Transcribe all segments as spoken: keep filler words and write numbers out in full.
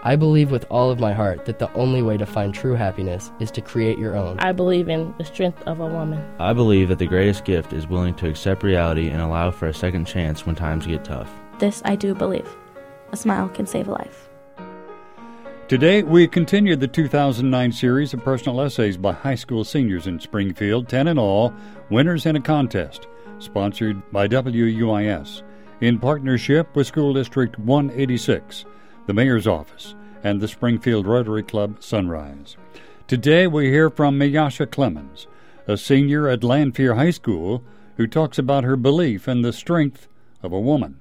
I believe with all of my heart that the only way to find true happiness is to create your own. I believe in the strength of a woman. I believe that the greatest gift is willing to accept reality and allow for a second chance when times get tough. This I do believe. A smile can save a life. Today, we continued the two thousand nine series of personal essays by high school seniors in Springfield, ten in all, winners in a contest, sponsored by W U I S, in partnership with School District one eighty-six, the Mayor's Office, and the Springfield Rotary Club Sunrise. Today, we hear from Miyasha Clemens, a senior at Lanphier High School, who talks about her belief in the strength of a woman.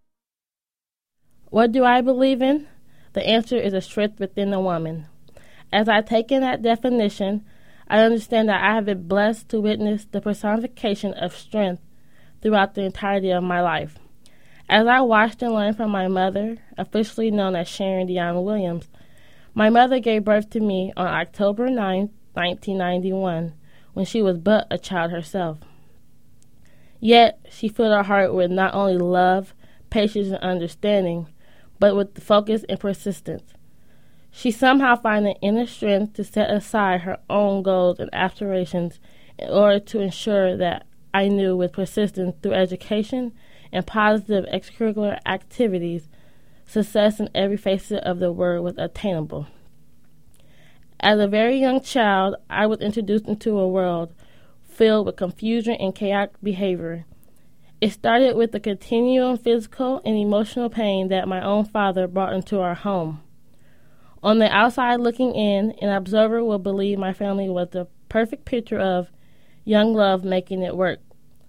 What do I believe in? The answer is a strength within a woman. As I take in that definition, I understand that I have been blessed to witness the personification of strength throughout the entirety of my life. As I watched and learned from my mother, officially known as Sharon Dion Williams, my mother gave birth to me on October ninth, nineteen ninety-one, when she was but a child herself. Yet, she filled her heart with not only love, patience, and understanding, but with the focus and persistence. She somehow found the inner strength to set aside her own goals and aspirations in order to ensure that I knew with persistence through education and positive extracurricular activities, success in every facet of the word was attainable. As a very young child, I was introduced into a world filled with confusion and chaotic behavior. It started with the continual physical and emotional pain that my own father brought into our home. On the outside looking in, an observer will believe my family was the perfect picture of young love making it work.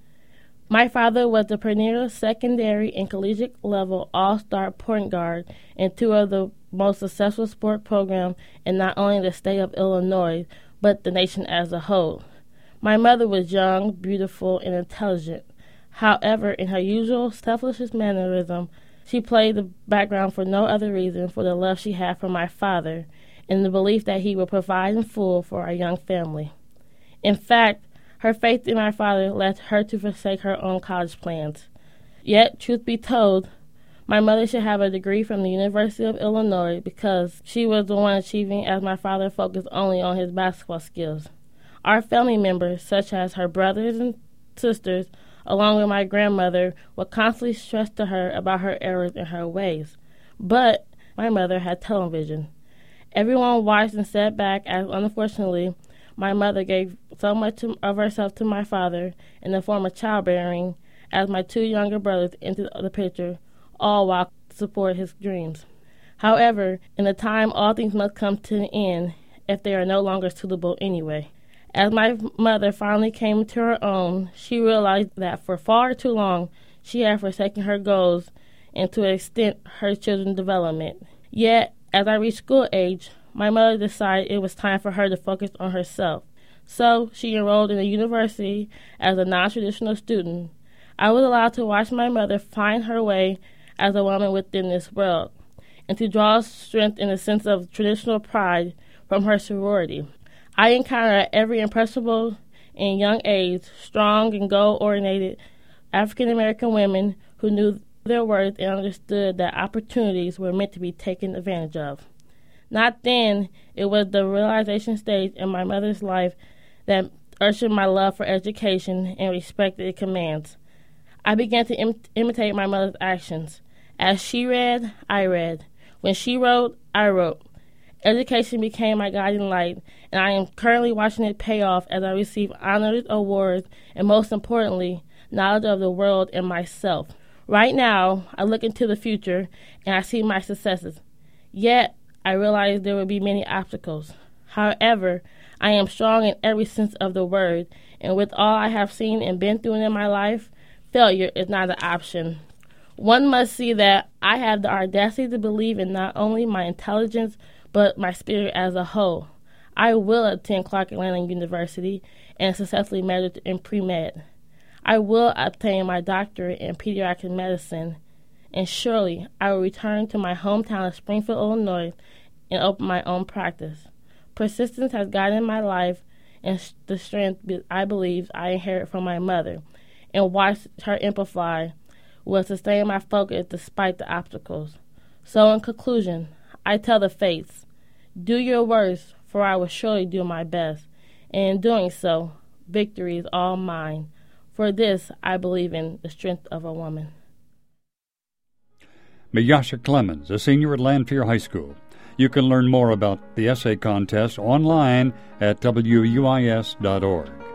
My father was the perennial secondary and collegiate level all-star point guard in two of the most successful sport programs in not only the state of Illinois, but the nation as a whole. My mother was young, beautiful, and intelligent. However, in her usual selfless mannerism, she played the background for no other reason for the love she had for my father and the belief that he would provide in full for our young family. In fact, her faith in my father led her to forsake her own college plans. Yet, truth be told, my mother should have a degree from the University of Illinois because she was the one achieving as my father focused only on his basketball skills. Our family members, such as her brothers and sisters, along with my grandmother, would constantly stress to her about her errors and her ways. But my mother had television. Everyone watched and sat back as, unfortunately, my mother gave so much to, of herself to my father in the form of childbearing as my two younger brothers entered the picture, all while to support his dreams. However, in the time all things must come to an end if they are no longer suitable anyway. As my mother finally came to her own, she realized that for far too long she had forsaken her goals and to an extent her children's development. Yet, as I reached school age, my mother decided it was time for her to focus on herself. So, she enrolled in a university as a non-traditional student. I was allowed to watch my mother find her way as a woman within this world, and to draw strength in a sense of traditional pride from her sorority. I encountered at every impressionable and young age strong and goal-oriented African-American women who knew their worth and understood that opportunities were meant to be taken advantage of. Not then, it was the realization stage in my mother's life that ushered my love for education and respect it commands. I began to im- imitate my mother's actions. As she read, I read. When she wrote, I wrote. Education became my guiding light, and I am currently watching it pay off as I receive honors, awards, and most importantly, knowledge of the world and myself. Right now, I look into the future, and I see my successes. Yet, I realize there will be many obstacles. However, I am strong in every sense of the word, and with all I have seen and been through in my life, failure is not an option. One must see that I have the audacity to believe in not only my intelligence, but my spirit as a whole. I will attend Clark Atlanta University and successfully major in pre-med. I will obtain my doctorate in pediatric medicine, and surely I will return to my hometown of Springfield, Illinois, and open my own practice. Persistence has guided my life and the strength I believe I inherit from my mother, and watched her amplify will sustain my focus despite the obstacles. So in conclusion, I tell the fates, do your worst, for I will surely do my best. And in doing so, victory is all mine. For this, I believe in the strength of a woman. Miyasha Clemens, a senior at Lanphier High School. You can learn more about the essay contest online at W U I S dot org.